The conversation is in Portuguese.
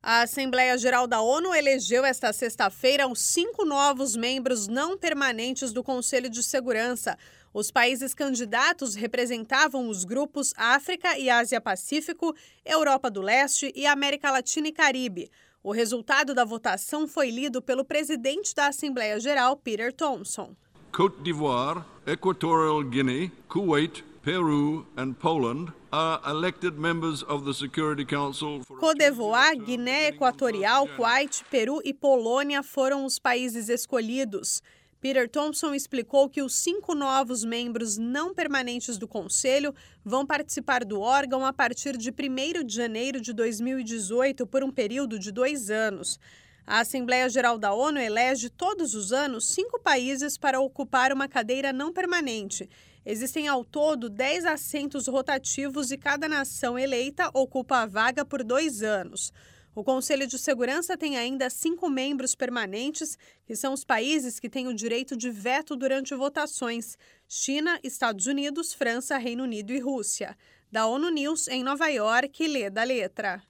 A Assembleia Geral da ONU elegeu esta sexta-feira os 5 novos membros não permanentes do Conselho de Segurança. Os países candidatos representavam os grupos África e Ásia-Pacífico, Europa do Leste e América Latina e Caribe. O resultado da votação foi lido pelo presidente da Assembleia Geral, Peter Thomson. Côte d'Ivoire, Equatorial Guinea, Kuwait, Peru and Poland are elected members of the Security Council. Côte d'Ivoire, Guiné Equatorial, Kuwait, Peru e Polônia foram os países escolhidos. Peter Thomson explicou que os 5 novos membros não permanentes do Conselho vão participar do órgão a partir de 1º de janeiro de 2018 por um período de 2 anos. A Assembleia Geral da ONU elege todos os anos 5 países para ocupar uma cadeira não permanente. Existem ao todo 10 assentos rotativos e cada nação eleita ocupa a vaga por 2 anos. O Conselho de Segurança tem ainda 5 membros permanentes, que são os países que têm o direito de veto durante votações: China, Estados Unidos, França, Reino Unido e Rússia. Da ONU News, em Nova York, Lê da Letra.